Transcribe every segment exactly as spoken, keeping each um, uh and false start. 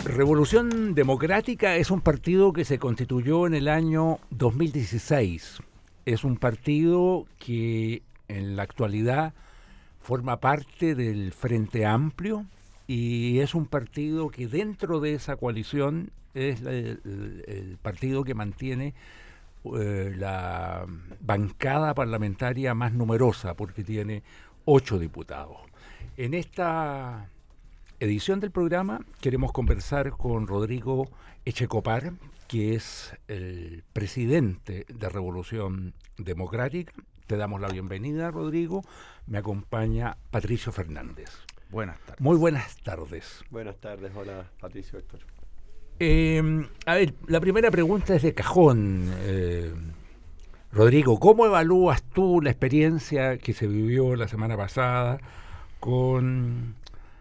Revolución Democrática es un partido que se constituyó en el año dos mil dieciséis. Es un partido que en la actualidad forma parte del Frente Amplio y es un partido que dentro de esa coalición es la, el, el partido que mantiene eh, la bancada parlamentaria más numerosa porque tiene ocho diputados. En esta edición del programa queremos conversar con Rodrigo Echecopar, que es el presidente de Revolución Democrática. Te damos la bienvenida, Rodrigo. Me acompaña Patricio Fernández. Buenas tardes. Muy buenas tardes. Buenas tardes, hola Patricio, Héctor. Eh, a ver, la primera pregunta es de cajón. Eh, Rodrigo, ¿cómo evalúas tú la experiencia que se vivió la semana pasada con...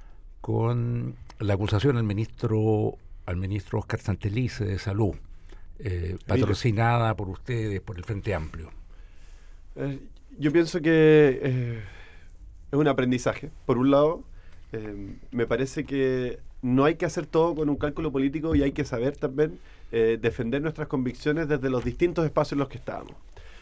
con la acusación al ministro al ministro Óscar Santelice de Salud, eh, patrocinada por ustedes, por el Frente Amplio? Eh, yo pienso que eh, es un aprendizaje. Por un lado, eh, me parece que no hay que hacer todo con un cálculo político y hay que saber también eh, defender nuestras convicciones desde los distintos espacios en los que estábamos.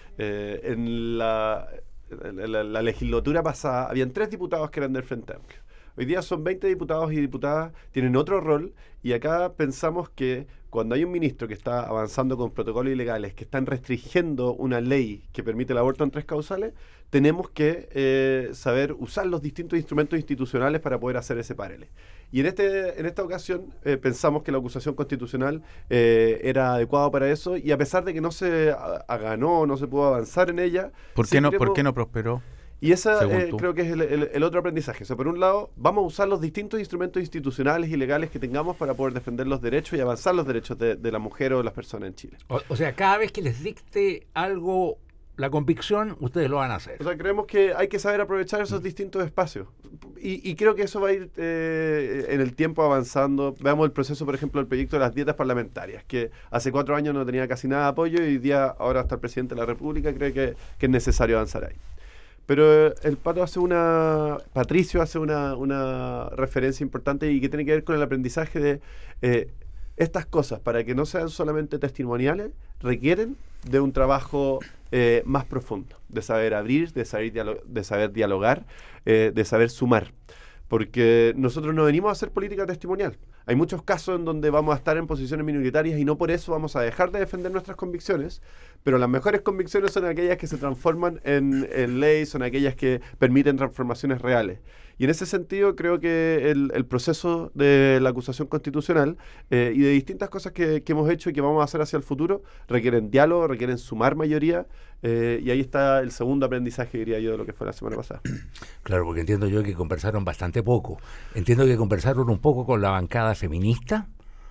Eh, en la, en la, la legislatura pasada habían tres diputados que eran del Frente Amplio. Hoy día son veinte diputados y diputadas, tienen otro rol, y acá pensamos que cuando hay un ministro que está avanzando con protocolos ilegales, que están restringiendo una ley que permite el aborto en tres causales, tenemos que eh, saber usar los distintos instrumentos institucionales para poder hacer ese paralelo. Y en este en esta ocasión eh, pensamos que la acusación constitucional eh, era adecuada para eso, y a pesar de que no se a, a ganó, no se pudo avanzar en ella... ¿Por qué, no, ¿por qué no prosperó? Y esa eh, creo que es el, el, el otro aprendizaje. O sea, por un lado, vamos a usar los distintos instrumentos institucionales y legales que tengamos para poder defender los derechos y avanzar los derechos de, de la mujer o de las personas en Chile. O, o sea, cada vez que les dicte algo, la convicción, ustedes lo van a hacer. O sea, creemos que hay que saber aprovechar esos distintos espacios. Y, y creo que eso va a ir eh, en el tiempo avanzando. Veamos el proceso, por ejemplo, del proyecto de las dietas parlamentarias, que hace cuatro años no tenía casi nada de apoyo y hoy día, ahora hasta el presidente de la República cree que, que es necesario avanzar ahí. Pero el Pato hace una, Patricio hace una, una referencia importante y que tiene que ver con el aprendizaje de eh, estas cosas, para que no sean solamente testimoniales, requieren de un trabajo eh, más profundo, de saber abrir, de saber, dialog- de saber dialogar, eh, de saber sumar. Porque nosotros no venimos a hacer política testimonial. Hay muchos casos en donde vamos a estar en posiciones minoritarias y no por eso vamos a dejar de defender nuestras convicciones, pero las mejores convicciones son aquellas que se transforman en, en ley, son aquellas que permiten transformaciones reales. Y en ese sentido creo que el, el proceso de la acusación constitucional eh, y de distintas cosas que, que hemos hecho y que vamos a hacer hacia el futuro requieren diálogo, requieren sumar mayoría, eh, y ahí está el segundo aprendizaje, diría yo, de lo que fue la semana pasada. Claro, porque entiendo yo que conversaron bastante poco. Entiendo que conversaron un poco con la bancada feminista,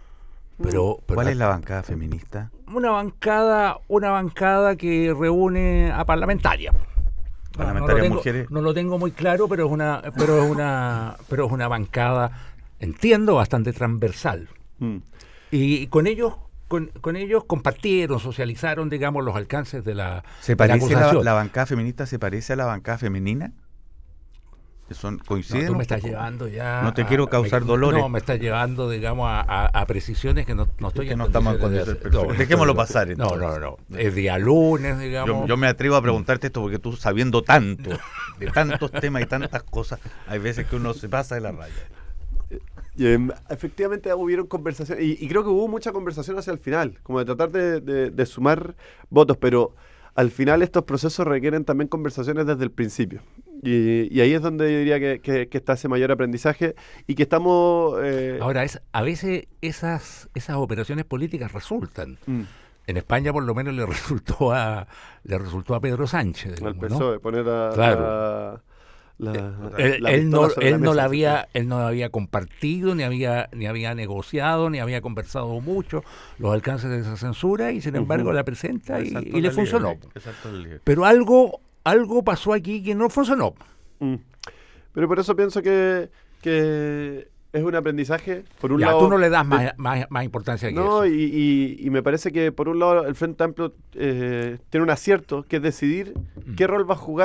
pero... pero ¿Cuál es la bancada feminista? Una bancada, una bancada que reúne a parlamentarias. Parlamentarias no, no tengo, mujeres. No lo tengo muy claro, pero es una, pero es una, pero es una bancada, entiendo, bastante transversal. Mm. Y con ellos, con, con ellos compartieron, socializaron, digamos, los alcances de la, ¿Se de la parece la, acusación. la bancada feminista se parece a la bancada feminista? Son, coinciden. No, tú me un estás poco? llevando ya... No te quiero causar me, dolores. No, me estás llevando, digamos, a, a, a precisiones que no, no estoy Es que en no estamos en condiciones de condiciones hacer. perfectas. Dejémoslo no, pasar, No, entonces. no, no. Es día lunes, digamos. Yo, yo me atrevo a preguntarte esto porque tú, sabiendo tanto, de tantos temas y tantas cosas, hay veces que uno se pasa de la raya. Y, eh, efectivamente hubieron conversaciones, y, y creo que hubo mucha conversación hacia el final, como de tratar de, de, de sumar votos, pero al final estos procesos requieren también conversaciones desde el principio. Y, y ahí es donde yo diría que, que, que está ese mayor aprendizaje y que estamos... Eh... Ahora, es, a veces esas, esas operaciones políticas resultan. Mm. En España por lo menos le resultó a le resultó a Pedro Sánchez. Digamos, Al P S O E, ¿no? poner a... Claro. La, la, él, la él, no, sobre él, la no mesa, la ¿sí? había, él no la había compartido, ni había, ni había negociado, ni había conversado mucho los alcances de esa censura y sin embargo uh-huh. la presenta y, y le funcionó. Pero algo, algo pasó aquí que no funcionó. Mm. Pero por eso pienso que, que es un aprendizaje, por un ya, lado... tú no le das más, más, más importancia que no, eso. Y, y, y me parece que por un lado el Frente Amplio eh, tiene un acierto, que es decidir mm. qué rol va a jugar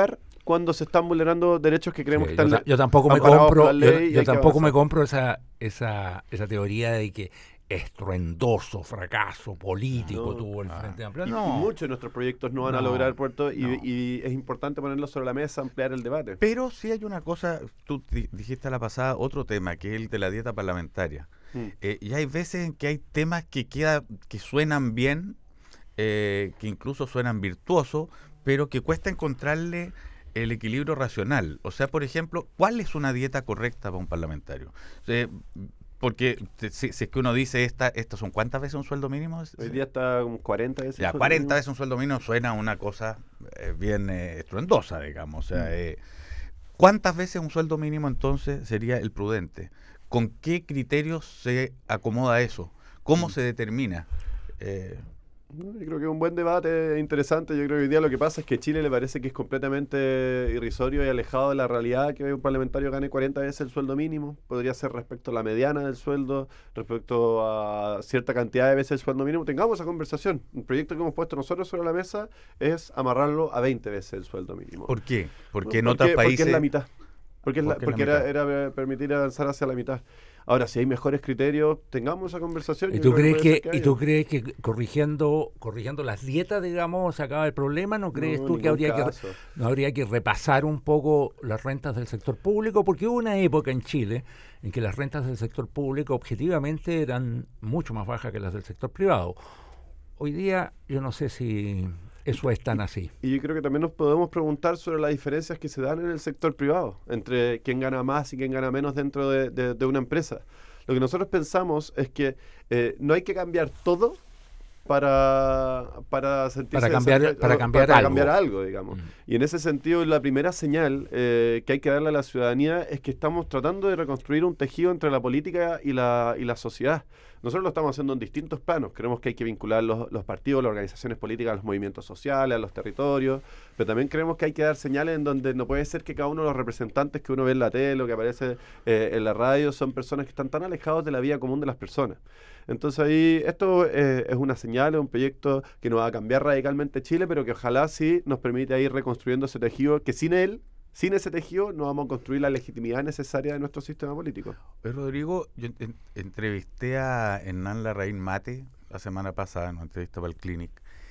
cuando se están vulnerando derechos que creemos Sí, que yo, están ta- yo tampoco me amparados por compro, la yo, ley y yo hay que tampoco me avanzar. compro esa, esa, esa teoría de que estruendoso fracaso político No. tuvo el Ah. Frente Amplio. Y, No, y muchos de nuestros proyectos no van a No, lograr puerto y, no. y es importante ponerlo sobre la mesa, ampliar el debate. Pero sí hay una cosa, tú di- dijiste a la pasada otro tema, que es el de la dieta parlamentaria. Mm. Eh, y hay veces en que hay temas que queda, que suenan bien, eh, que incluso suenan virtuosos, pero que cuesta encontrarle el equilibrio racional. O sea, por ejemplo, ¿cuál es una dieta correcta para un parlamentario? Eh, porque te- si, si es que uno dice, esta, estas son ¿cuántas veces un sueldo mínimo? Hoy día está como cuarenta veces. Ya, el sueldo cuarenta mínimo. veces un sueldo mínimo suena una cosa eh, bien eh, estruendosa, digamos. O sea, Mm. eh, ¿cuántas veces un sueldo mínimo entonces sería el prudente? ¿Con qué criterios se acomoda eso? ¿Cómo Mm. se determina? Eh, No, Yo creo que es un buen debate interesante. Yo creo que hoy día lo que pasa es que Chile le parece que es completamente irrisorio y alejado de la realidad que un parlamentario gane cuarenta veces el sueldo mínimo. Podría ser respecto a la mediana del sueldo, respecto a cierta cantidad de veces el sueldo mínimo. Tengamos esa conversación. Un proyecto que hemos puesto nosotros sobre la mesa es amarrarlo a veinte veces el sueldo mínimo. ¿Por qué? Porque en No, otros países... Porque es la mitad. Porque, es la- Porque es la porque era, mitad. era permitir avanzar hacia la mitad. Ahora, si hay mejores criterios, tengamos esa conversación. ¿Y Yo tú creo crees puede que, ser y tú haya. crees que corrigiendo corrigiendo las dietas, digamos, se acaba el problema? ¿No crees No, tú en que ningún habría que re- caso. no habría que repasar un poco las rentas del sector público? Porque hubo una época en Chile en que las rentas del sector público objetivamente eran mucho más bajas que las del sector privado. Hoy día yo no sé si eso es tan así. Y yo creo que también nos podemos preguntar sobre las diferencias que se dan en el sector privado, entre quién gana más y quién gana menos dentro de, de- de una empresa. Lo que nosotros pensamos es que eh, no hay que cambiar todo para, para sentirse Para cambiar- satisfecho- para o cambiar para algo. cambiar algo, digamos. Mm. Y en ese sentido, la primera señal eh, que hay que darle a la ciudadanía es que estamos tratando de reconstruir un tejido entre la política y la, y la sociedad. Nosotros lo estamos haciendo en distintos planos. Creemos que hay que vincular los, los partidos, las organizaciones políticas a los movimientos sociales, a los territorios, pero también creemos que hay que dar señales en donde no puede ser que cada uno de los representantes que uno ve en la tele o que aparece eh, en la radio son personas que están tan alejados de la vida común de las personas. Entonces ahí esto eh, es una señal, es un proyecto que no va a cambiar radicalmente Chile, pero que ojalá sí nos permita ir reconstruyendo ese tejido, que sin él, sin ese tejido, no vamos a construir la legitimidad necesaria de nuestro sistema político. Oye, Rodrigo, yo en- entrevisté a Hernán Larraín Mate la semana pasada, en una entrevista para el Clinic,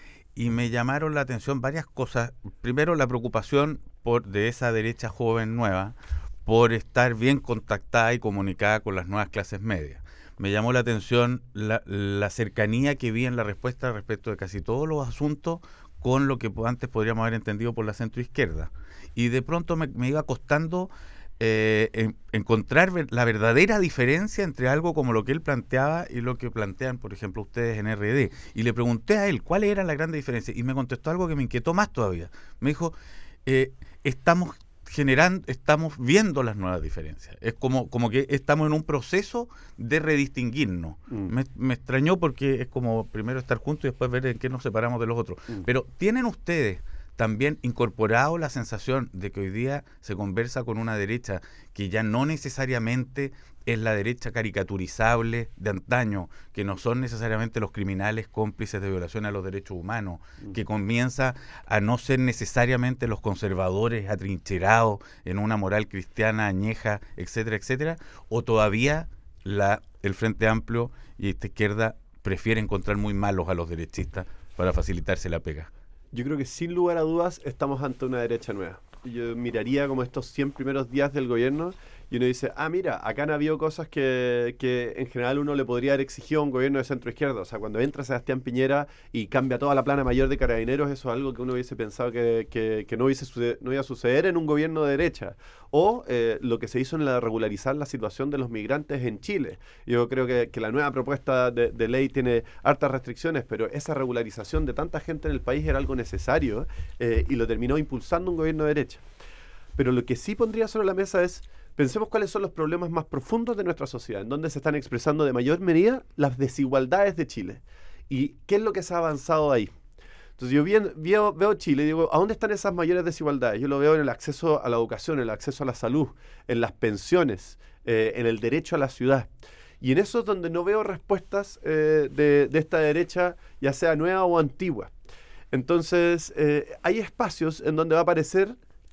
y me llamaron la atención varias cosas. Primero, la preocupación por de esa derecha joven nueva por estar bien contactada y comunicada con las nuevas clases medias. Me llamó la atención la, la cercanía que vi en la respuesta respecto de casi todos los asuntos con lo que antes podríamos haber entendido por la centroizquierda. Y de pronto me, me iba costando eh, en, encontrar ver, la verdadera diferencia entre algo como lo que él planteaba y lo que plantean, por ejemplo, ustedes en R D. Y le pregunté a él cuál era la gran diferencia y me contestó algo que me inquietó más todavía. Me dijo, eh, estamos generando, estamos viendo las nuevas diferencias. Es como, como que estamos en un proceso de redistinguirnos. Mm. Me, me extrañó porque es como primero estar juntos y después ver en qué nos separamos de los otros. Mm. Pero ¿tienen ustedes también incorporado la sensación de que hoy día se conversa con una derecha que ya no necesariamente es la derecha caricaturizable de antaño, que no son necesariamente los criminales cómplices de violación a los derechos humanos, Mm. que comienza a no ser necesariamente los conservadores atrincherados en una moral cristiana añeja, etcétera, etcétera, o todavía la, el Frente Amplio y esta izquierda prefiere encontrar muy malos a los derechistas para facilitarse la pega? Yo creo que sin lugar a dudas estamos ante una derecha nueva. Yo miraría como estos cien primeros días del gobierno y uno dice, ah, mira, acá han habido cosas que, que en general uno le podría haber exigido a un gobierno de centro izquierda. O sea, cuando entra Sebastián Piñera y cambia toda la plana mayor de Carabineros, eso es algo que uno hubiese pensado que, que, que no, hubiese suceder, no iba a suceder en un gobierno de derecha. O eh, lo que se hizo en la regularizar la situación de los migrantes en Chile. Yo creo que, que la nueva propuesta de, de ley tiene hartas restricciones, pero esa regularización de tanta gente en el país era algo necesario eh, y lo terminó impulsando un gobierno de derecha. Pero lo que sí pondría sobre la mesa es, pensemos cuáles son los problemas más profundos de nuestra sociedad, en donde se están expresando de mayor medida las desigualdades de Chile. ¿Y qué es lo que se ha avanzado ahí? Entonces yo bien, veo, veo Chile y digo, ¿a dónde están esas mayores desigualdades? Yo lo veo en el acceso a la educación, en el acceso a la salud, en las pensiones, eh, en el derecho a la ciudad. Y en eso es donde no veo respuestas eh, de, de esta derecha, ya sea nueva o antigua. Entonces, eh, hay espacios en donde va a parecer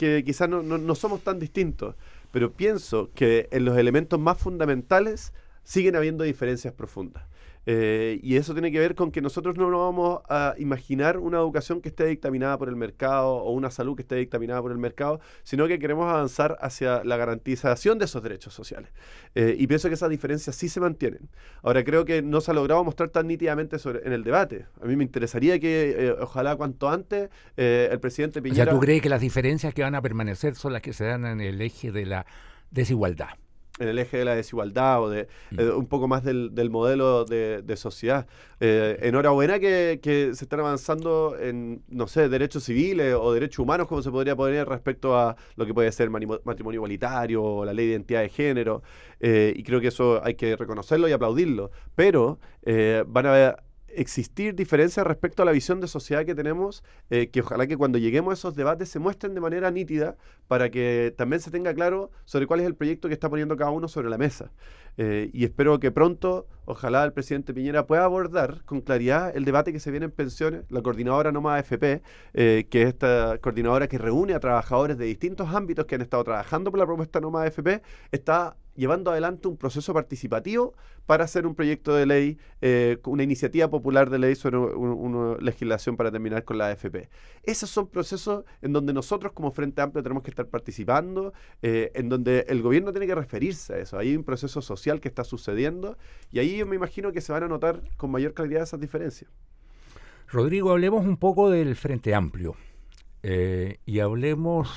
que quizás no, no, no somos tan distintos, pero pienso que en los elementos más fundamentales siguen habiendo diferencias profundas. Eh, y eso tiene que ver con que nosotros no nos vamos a imaginar una educación que esté dictaminada por el mercado o una salud que esté dictaminada por el mercado, sino que queremos avanzar hacia la garantización de esos derechos sociales. Eh, y pienso que esas diferencias sí se mantienen. Ahora, creo que no se ha logrado mostrar tan nítidamente sobre, en el debate. A mí me interesaría que, eh, ojalá cuanto antes, eh, el presidente Piñera... O sea, ¿tú crees que las diferencias que van a permanecer son las que se dan en el eje de la desigualdad? En el eje de la desigualdad o de eh, un poco más del, del modelo de, de sociedad. Eh, enhorabuena que, que se están avanzando en, no sé, derechos civiles o derechos humanos, como se podría poner respecto a lo que puede ser matrimonio igualitario o la ley de identidad de género. Eh, y creo que eso hay que reconocerlo y aplaudirlo. Pero eh, van a haber... existir diferencias respecto a la visión de sociedad que tenemos, eh, que ojalá que cuando lleguemos a esos debates se muestren de manera nítida para que también se tenga claro sobre cuál es el proyecto que está poniendo cada uno sobre la mesa. Eh, y espero que pronto, ojalá el presidente Piñera pueda abordar con claridad el debate que se viene en pensiones, la coordinadora Noma A F P, eh, que es esta coordinadora que reúne a trabajadores de distintos ámbitos que han estado trabajando por la propuesta Noma A F P, está llevando adelante un proceso participativo para hacer un proyecto de ley, eh, una iniciativa popular de ley sobre un, una legislación para terminar con la A F P. Esos son procesos en donde nosotros como Frente Amplio tenemos que estar participando, eh, en donde el gobierno tiene que referirse a eso. Hay un proceso social que está sucediendo y ahí yo me imagino que se van a notar con mayor claridad esas diferencias. Rodrigo, hablemos un poco del Frente Amplio eh, y hablemos...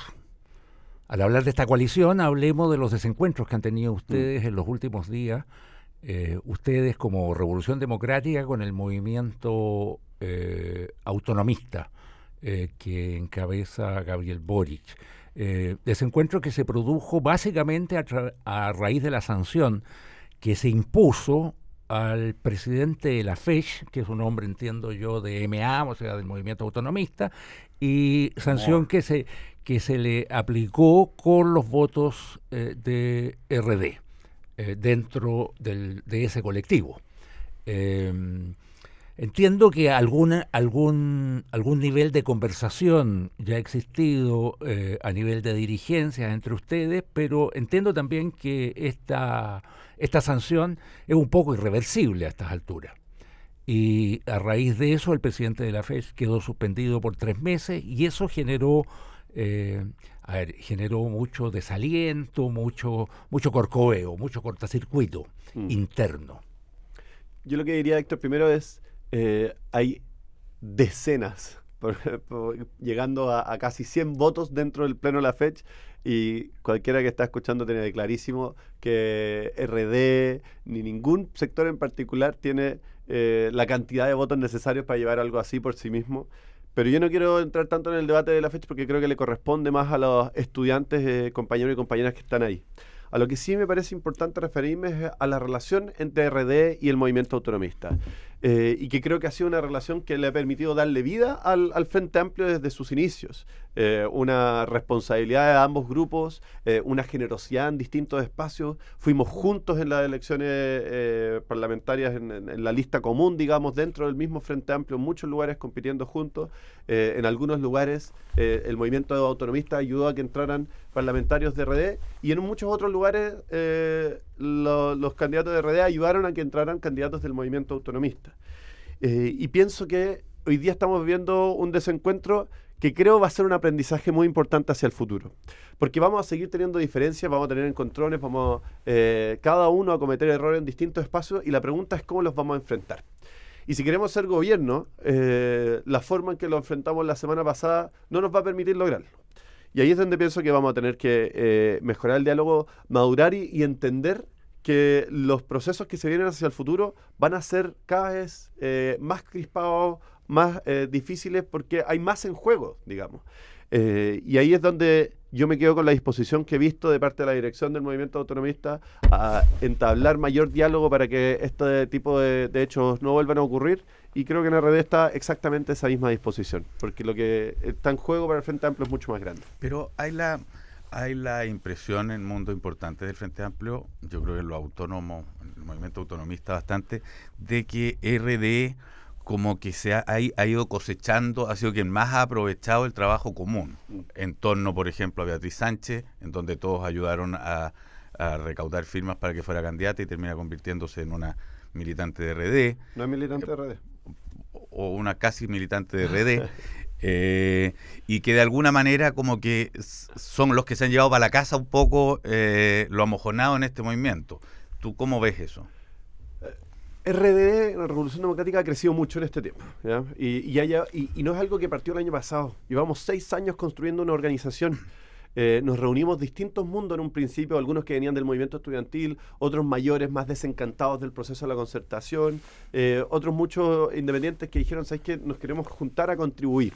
Al hablar de esta coalición, hablemos de los desencuentros que han tenido ustedes mm. en los últimos días, eh, ustedes como Revolución Democrática con el movimiento eh, autonomista eh, que encabeza Gabriel Boric. Eh, desencuentro que se produjo básicamente a, tra- a raíz de la sanción que se impuso al presidente de la F E C, que es un hombre, entiendo yo, de M A, o sea, del movimiento autonomista, y sanción oh. que se... que se le aplicó con los votos eh, de R D eh, dentro del, de ese colectivo. Eh, entiendo que alguna, algún, algún nivel de conversación ya ha existido eh, a nivel de dirigencias entre ustedes, pero entiendo también que esta, esta sanción es un poco irreversible a estas alturas. Y a raíz de eso el presidente de la F E C quedó suspendido por tres meses y eso generó... Eh, a ver, generó mucho desaliento, mucho mucho corcoveo, mucho cortacircuito mm. interno. Yo lo que diría, Héctor, primero es, eh, hay decenas, por, por, llegando a, a casi cien votos dentro del pleno de la F E C, y cualquiera que está escuchando tiene clarísimo que R D ni ningún sector en particular tiene eh, la cantidad de votos necesarios para llevar algo así por sí mismo. Pero yo no quiero entrar tanto en el debate de la fecha porque creo que le corresponde más a los estudiantes, eh, compañeros y compañeras que están ahí. A lo que sí me parece importante referirme es a la relación entre R D y el movimiento autonomista. Eh, y que creo que ha sido una relación que le ha permitido darle vida al, al Frente Amplio desde sus inicios. Eh, una responsabilidad de ambos grupos, eh, una generosidad en distintos espacios. Fuimos juntos en las elecciones eh, parlamentarias, en, en, en la lista común, digamos, dentro del mismo Frente Amplio, en muchos lugares compitiendo juntos. Eh, en algunos lugares eh, el movimiento autonomista ayudó a que entraran parlamentarios de R D y en muchos otros lugares eh, lo, los candidatos de R D ayudaron a que entraran candidatos del movimiento autonomista. Eh, y pienso que hoy día estamos viviendo un desencuentro que creo va a ser un aprendizaje muy importante hacia el futuro. Porque vamos a seguir teniendo diferencias, vamos a tener encontrones, vamos eh, cada uno a cometer errores en distintos espacios y la pregunta es cómo los vamos a enfrentar. Y si queremos ser gobierno, eh, la forma en que lo enfrentamos la semana pasada no nos va a permitir lograrlo. Y ahí es donde pienso que vamos a tener que eh, mejorar el diálogo, madurar y, y entender que los procesos que se vienen hacia el futuro van a ser cada vez eh, más crispados, más eh, difíciles, porque hay más en juego, digamos. Eh, y ahí es donde yo me quedo con la disposición que he visto de parte de la dirección del movimiento autonomista a entablar mayor diálogo para que este tipo de, de hechos no vuelvan a ocurrir, y creo que en R D está exactamente esa misma disposición, porque lo que está en juego para el Frente Amplio es mucho más grande. Pero hay la hay la impresión en el mundo importante del Frente Amplio, yo creo que en lo autónomo, en el movimiento autonomista bastante, de que R D como que se ha, ha, ha ido cosechando, ha sido quien más ha aprovechado el trabajo común, en torno, por ejemplo, a Beatriz Sánchez, en donde todos ayudaron a, a recaudar firmas para que fuera candidata y termina convirtiéndose en una militante de R D. No es militante de R D. O una casi militante de R D. eh, y que de alguna manera como que son los que se han llevado para la casa un poco eh, lo amojonado en este movimiento. ¿Tú cómo ves eso? R D D, la Revolución Democrática, ha crecido mucho en este tiempo, ¿ya? Y, y, haya, y, y no es algo que partió el año pasado. Llevamos seis años construyendo una organización. Eh, nos reunimos distintos mundos en un principio, algunos que venían del movimiento estudiantil, otros mayores, más desencantados del proceso de la concertación, eh, otros muchos independientes que dijeron, ¿sabes qué? Nos queremos juntar a contribuir.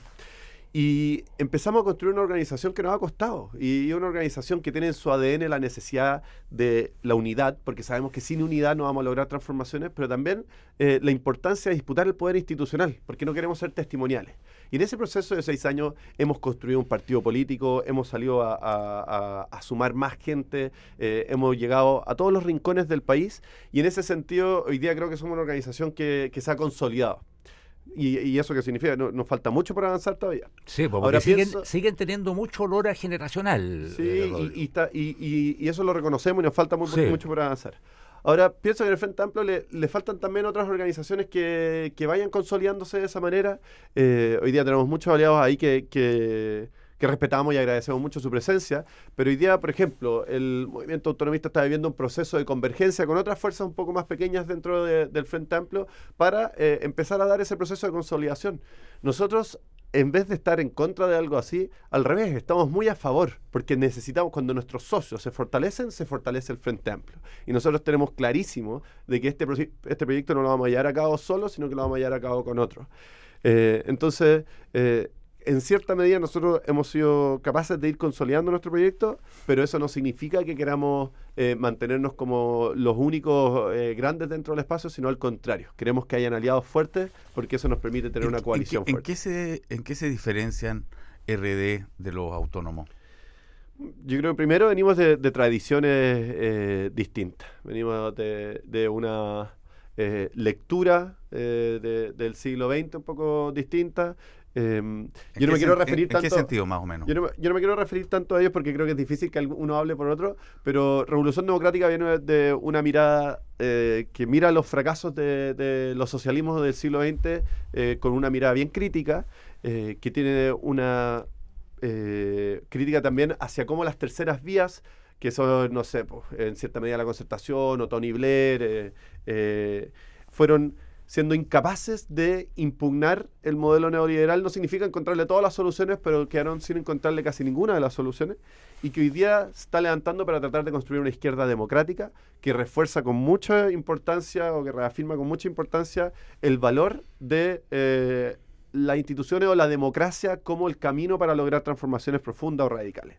Y empezamos a construir una organización que nos ha costado, y una organización que tiene en su A D N la necesidad de la unidad, porque sabemos que sin unidad no vamos a lograr transformaciones, pero también eh, la importancia de disputar el poder institucional, porque no queremos ser testimoniales. Y en ese proceso de seis años hemos construido un partido político, hemos salido a, a, a, a sumar más gente, eh, hemos llegado a todos los rincones del país, y en ese sentido hoy día creo que somos una organización que, que se ha consolidado. Y, y eso qué significa, no, nos falta mucho por avanzar todavía. Sí, porque Ahora siguen, pienso, siguen teniendo mucho olor a generacional. Sí, eh, y, y, está, y, y, y eso lo reconocemos y nos falta muy, Sí. mucho por avanzar. Ahora, pienso que en el Frente Amplio le, le faltan también otras organizaciones que, que vayan consolidándose de esa manera. Eh, hoy día tenemos muchos aliados ahí que, que, que respetamos y agradecemos mucho su presencia, pero hoy día, por ejemplo, el movimiento autonomista está viviendo un proceso de convergencia con otras fuerzas un poco más pequeñas dentro de, del Frente Amplio para eh, empezar a dar ese proceso de consolidación. Nosotros, en vez de estar en contra de algo así, al revés, estamos muy a favor, porque necesitamos, cuando nuestros socios se fortalecen, se fortalece el Frente Amplio. Y nosotros tenemos clarísimo de que este, este proyecto no lo vamos a llevar a cabo solo, sino que lo vamos a llevar a cabo con otros. Eh, entonces, eh, en cierta medida nosotros hemos sido capaces de ir consolidando nuestro proyecto, pero eso no significa que queramos eh, mantenernos como los únicos eh, grandes dentro del espacio, sino al contrario. Queremos que hayan aliados fuertes porque eso nos permite tener una coalición ¿En qué, fuerte. ¿en qué, se, ¿En qué se diferencian R D de los autónomos? Yo creo que primero venimos de, de tradiciones eh, distintas. Venimos de, de una eh, lectura eh, de, del siglo veinte un poco distinta. Eh, yo no me quiero referir en, tanto... ¿En qué sentido, más o menos? Yo no, me, yo no me quiero referir tanto a ellos porque creo que es difícil que uno hable por otro, pero Revolución Democrática viene de una mirada eh, que mira los fracasos de, de los socialismos del siglo veinte eh, con una mirada bien crítica, eh, que tiene una eh, crítica también hacia cómo las terceras vías, que son, no sé, pues, en cierta medida la concertación o Tony Blair, eh, eh, fueron siendo incapaces de impugnar el modelo neoliberal. No significa encontrarle todas las soluciones, pero quedaron sin encontrarle casi ninguna de las soluciones, y que hoy día se está levantando para tratar de construir una izquierda democrática que refuerza con mucha importancia, o que reafirma con mucha importancia, el valor de eh, las instituciones o la democracia como el camino para lograr transformaciones profundas o radicales.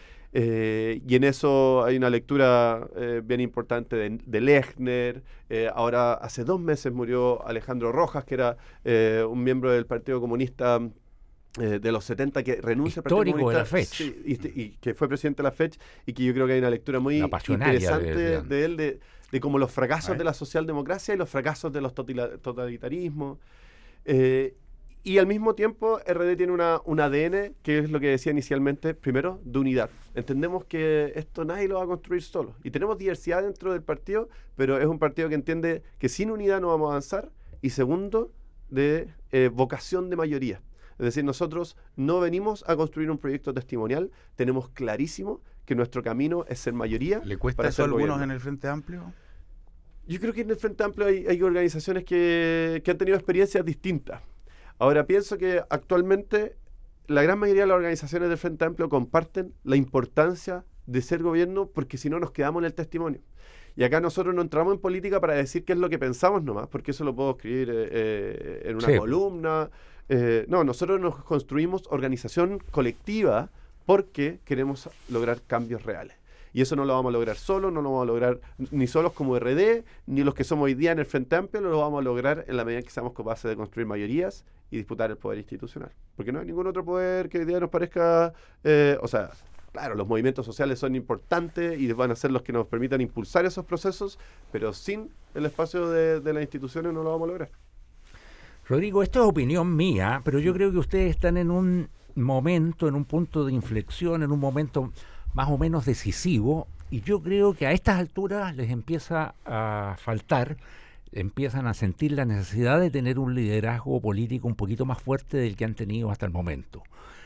Eh, y en eso hay una lectura eh, bien importante de, de Lechner. Eh, ahora, hace dos meses murió Alejandro Rojas, que era eh, un miembro del Partido Comunista eh, de los setenta, que renuncia al Partido histórico de Comunista. la FECH. Sí, y, y que fue presidente de la FECH, y que yo creo que hay una lectura muy interesante de, de, de él, de, de como los fracasos de la socialdemocracia y los fracasos de los totalitarismos. Eh, Y al mismo tiempo, R D tiene una, un A D N, que es lo que decía inicialmente, primero, de unidad. Entendemos que esto nadie lo va a construir solo. Y tenemos diversidad dentro del partido, pero es un partido que entiende que sin unidad no vamos a avanzar. Y segundo, de eh, vocación de mayoría. Es decir, nosotros no venimos a construir un proyecto testimonial, tenemos clarísimo que nuestro camino es ser mayoría. ¿Le cuesta para eso a ser algunos gobierno. en el Frente Amplio? Yo creo que en el Frente Amplio hay, hay organizaciones que, que han tenido experiencias distintas. Ahora, pienso que actualmente la gran mayoría de las organizaciones del Frente Amplio comparten la importancia de ser gobierno, porque si no nos quedamos en el testimonio. Y acá nosotros no entramos en política para decir qué es lo que pensamos nomás, porque eso lo puedo escribir eh, en una Sí. columna. Eh, no, nosotros nos construimos organización colectiva porque queremos lograr cambios reales. Y eso no lo vamos a lograr solos, no lo vamos a lograr ni solos como R D, ni los que somos hoy día en el Frente Amplio, lo vamos a lograr en la medida en que seamos capaces de construir mayorías y disputar el poder institucional. Porque no hay ningún otro poder que hoy día nos parezca... Eh, o sea, claro, los movimientos sociales son importantes y van a ser los que nos permitan impulsar esos procesos, pero sin el espacio de, de las instituciones no lo vamos a lograr. Rodrigo, esto es opinión mía, pero yo creo que ustedes están en un momento, en un punto de inflexión, en un momento más o menos decisivo, y yo creo que a estas alturas les empieza a faltar, empiezan a sentir la necesidad de tener un liderazgo político un poquito más fuerte del que han tenido hasta el momento.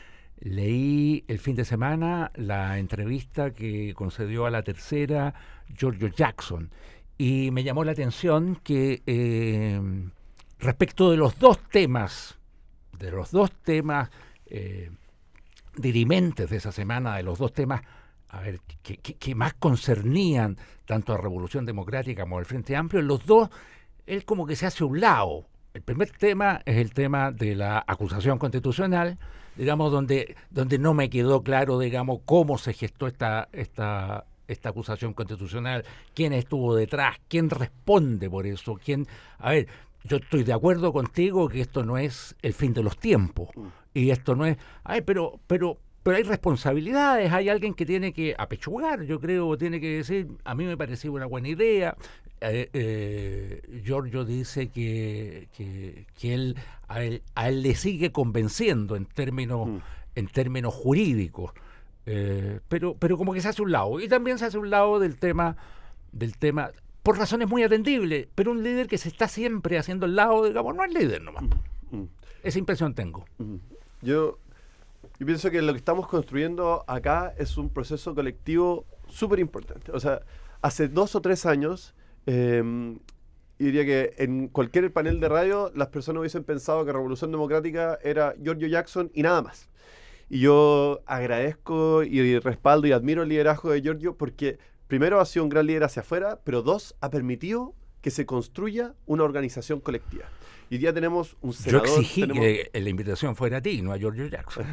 Leí el fin de semana la entrevista que concedió a La Tercera Giorgio Jackson, y me llamó la atención que eh, respecto de los dos temas, de los dos temas eh, dirimentes de esa semana, de los dos temas, a ver, que, que, que más concernían tanto a Revolución Democrática como al Frente Amplio, en los dos, él como que se hace a un lado. El primer tema es el tema de la acusación constitucional, digamos, donde, donde no me quedó claro, digamos, cómo se gestó esta, esta, esta acusación constitucional, quién estuvo detrás, quién responde por eso, quién, a ver, yo estoy de acuerdo contigo que esto no es el fin de los tiempos, y esto no es, ay, pero, pero, pero hay responsabilidades, hay alguien que tiene que apechugar, yo creo, tiene que decir, a mí me pareció una buena idea. Eh, eh, Giorgio dice que, que, que él, a él a él le sigue convenciendo en términos, mm. en términos jurídicos, eh, pero, pero como que se hace un lado, y también se hace un lado del tema, del tema, por razones muy atendibles, pero un líder que se está siempre haciendo al lado, digamos, no es líder nomás. Mm. Mm. Esa impresión tengo. Mm. Yo, yo pienso que lo que estamos construyendo acá es un proceso colectivo súper importante. O sea, hace dos o tres años, eh, yo diría que en cualquier panel de radio las personas hubiesen pensado que Revolución Democrática era Giorgio Jackson y nada más. Y yo agradezco y respaldo y admiro el liderazgo de Giorgio porque primero ha sido un gran líder hacia afuera, pero dos, ha permitido que se construya una organización colectiva. Y hoy día tenemos un senador... Yo exigí tenemos... que la invitación fuera a ti, no a Giorgio Jackson.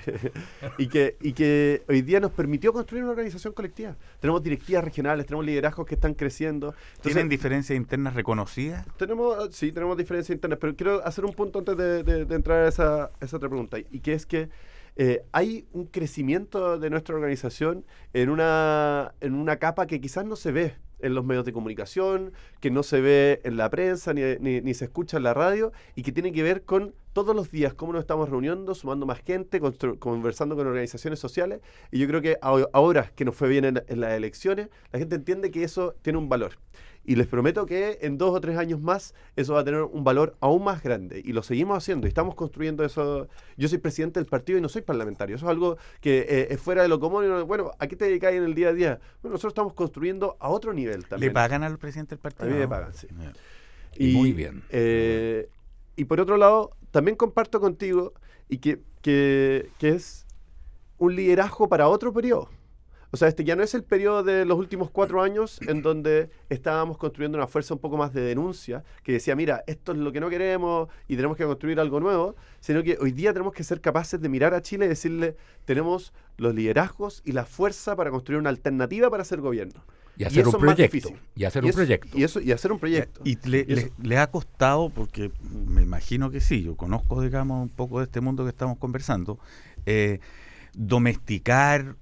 y, que, y que hoy día nos permitió construir una organización colectiva. Tenemos directivas regionales, tenemos liderazgos que están creciendo. Entonces, ¿tienen diferencias internas reconocidas? Tenemos, sí, tenemos diferencias internas, pero quiero hacer un punto antes de, de, de entrar a esa, esa otra pregunta, y que es que eh, hay un crecimiento de nuestra organización en una, en una capa que quizás no se ve en los medios de comunicación, que no se ve en la prensa, ni, ni, ni se escucha en la radio, y que tiene que ver con todos los días cómo nos estamos reuniendo, sumando más gente, conversando con organizaciones sociales, y yo creo que ahora que nos fue bien en, en las elecciones, la gente entiende que eso tiene un valor. Y les prometo que en dos o tres años más eso va a tener un valor aún más grande. Y lo seguimos haciendo y estamos construyendo eso. Yo soy presidente del partido y no soy parlamentario. Eso es algo que eh, es fuera de lo común. Y no, bueno, ¿a qué te dedicáis en el día a día? Bueno, nosotros estamos construyendo a otro nivel también. ¿Le pagan al presidente del partido? A mí me pagan, sí. Y, y muy bien. Eh, y por otro lado, también comparto contigo y que, que, que es un liderazgo para otro periodo. O sea, este ya no es el periodo de los últimos cuatro años en donde estábamos construyendo una fuerza un poco más de denuncia, que decía, mira, esto es lo que no queremos y tenemos que construir algo nuevo, sino que hoy día tenemos que ser capaces de mirar a Chile y decirle, tenemos los liderazgos y la fuerza para construir una alternativa para hacer gobierno. Y hacer y un proyecto. Y hacer y un eso, proyecto. Y, eso, y hacer un proyecto. ¿Y le, y le, le ha costado, porque me imagino que sí, yo conozco, digamos, un poco de este mundo que estamos conversando, eh, domesticar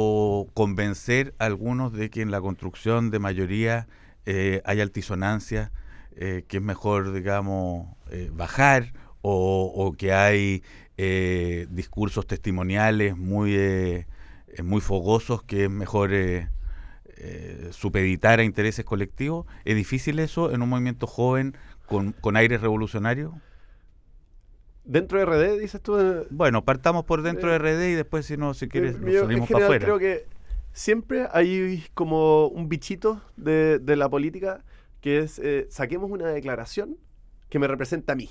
o convencer a algunos de que en la construcción de mayoría eh, hay altisonancia, eh, que es mejor, digamos, eh, bajar, o, o que hay eh, discursos testimoniales muy, eh, muy fogosos que es mejor eh, eh, supeditar a intereses colectivos? ¿Es difícil eso en un movimiento joven con, con aires revolucionarios? ¿Dentro de R D, dices tú? Bueno, partamos por dentro de R D y después, si no, si quieres, nos salimos para afuera. Creo que siempre hay como un bichito de, de la política que es, eh, saquemos una declaración que me representa a mí.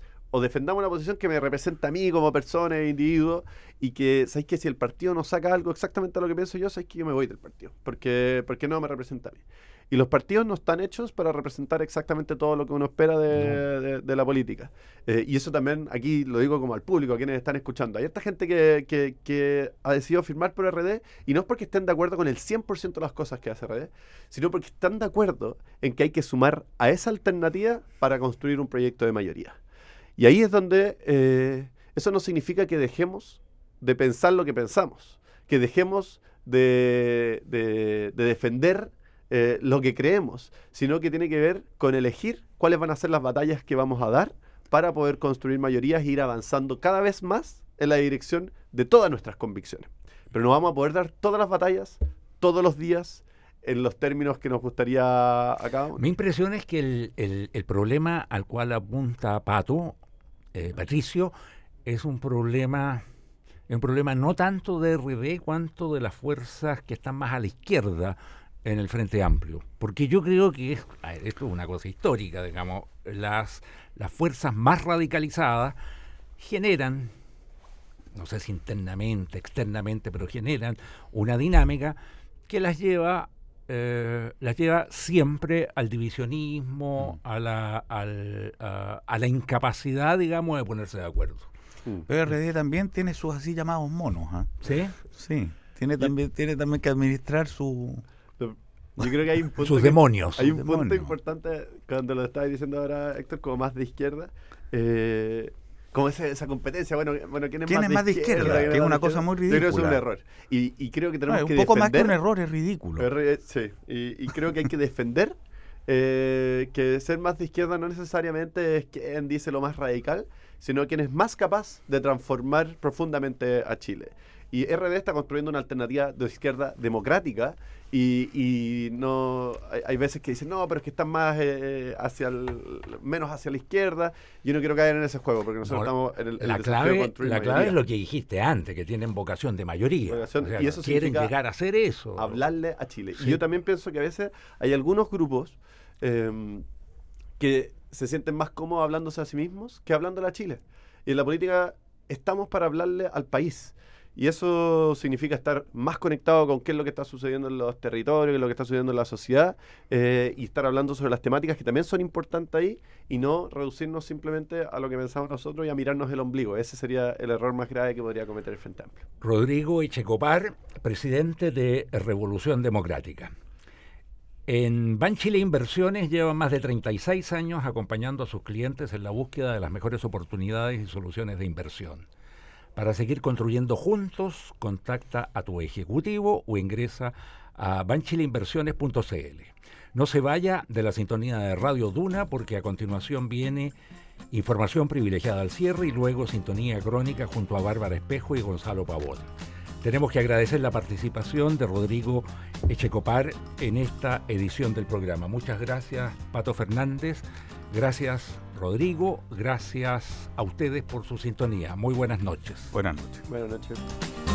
O defendamos una posición que me representa a mí como persona e individuo, y que, ¿sabéis que si el partido no saca algo exactamente a lo que pienso yo, sabéis que yo me voy del partido? Porque, porque no me representa a mí. Y los partidos no están hechos para representar exactamente todo lo que uno espera de, no. de, de la política. Eh, y eso también, aquí lo digo como al público, a quienes están escuchando. Hay esta gente que, que, que ha decidido firmar por R D, y no es porque estén de acuerdo con el cien por ciento de las cosas que hace R D, sino porque están de acuerdo en que hay que sumar a esa alternativa para construir un proyecto de mayoría. Y ahí es donde eh, eso no significa que dejemos de pensar lo que pensamos, que dejemos de, de, de defender eh, lo que creemos, sino que tiene que ver con elegir cuáles van a ser las batallas que vamos a dar para poder construir mayorías e ir avanzando cada vez más en la dirección de todas nuestras convicciones. Pero no vamos a poder dar todas las batallas todos los días en los términos que nos gustaría a cada uno. Mi impresión es que el, el, el problema al cual apunta Pato, eh, Patricio, es un problema, es un problema no tanto de R D cuanto de las fuerzas que están más a la izquierda en el Frente Amplio. Porque yo creo que es, a ver, esto es una cosa histórica, digamos, las, las fuerzas más radicalizadas generan, no sé si internamente, externamente, pero generan una dinámica que las lleva, eh, las lleva siempre al divisionismo, mm. a, la, al, a, a la incapacidad, digamos, de ponerse de acuerdo. Mm. Pero R D también tiene sus así llamados monos, ¿eh? ¿Sí? Sí, tiene también, tiene también que administrar su... Yo creo que hay un punto sus que, demonios. Hay un sus punto demonios. importante cuando lo estaba diciendo ahora Héctor, como más de izquierda. Eh, como esa, esa competencia, bueno, bueno ¿quién es, ¿Quién más, es de más de izquierda? izquierda? Que es una cosa muy ridícula. Yo creo que es un error. Y, y creo que tenemos no, que un poco defender, más que un error, es ridículo. Er, sí, y, y creo que hay que defender eh, que ser más de izquierda no necesariamente es quien dice lo más radical, sino quien es más capaz de transformar profundamente a Chile. Y R D está construyendo una alternativa de izquierda democrática y, y no hay, hay veces que dicen, no, pero es que están más eh, hacia el, menos hacia la izquierda. Yo no quiero caer en ese juego porque nosotros no, estamos en el, en la el clave, de construir la mayoría. clave es lo que dijiste antes, que tienen vocación de mayoría. Vocación, o sea, y eso quieren significa llegar a hacer eso. Hablarle a Chile. Sí. Y yo también pienso que a veces hay algunos grupos eh, que se sienten más cómodos hablándose a sí mismos que hablándole a Chile. Y en la política estamos para hablarle al país. Y eso significa estar más conectado con qué es lo que está sucediendo en los territorios, qué es lo que está sucediendo en la sociedad, eh, y estar hablando sobre las temáticas que también son importantes ahí, y no reducirnos simplemente a lo que pensamos nosotros y a mirarnos el ombligo. Ese sería el error más grave que podría cometer el Frente Amplio. Rodrigo Echecopar, presidente de Revolución Democrática. En Banchile Inversiones lleva más de treinta y seis años acompañando a sus clientes en la búsqueda de las mejores oportunidades y soluciones de inversión. Para seguir construyendo juntos, contacta a tu ejecutivo o ingresa a banchile inversiones punto c l. No se vaya de la sintonía de Radio Duna porque a continuación viene información privilegiada al cierre y luego sintonía crónica junto a Bárbara Espejo y Gonzalo Pavón. Tenemos que agradecer la participación de Rodrigo Echecopar en esta edición del programa. Muchas gracias, Pato Fernández. Gracias, Rodrigo. Gracias a ustedes por su sintonía. Muy buenas noches. Buenas noches. Buenas noches.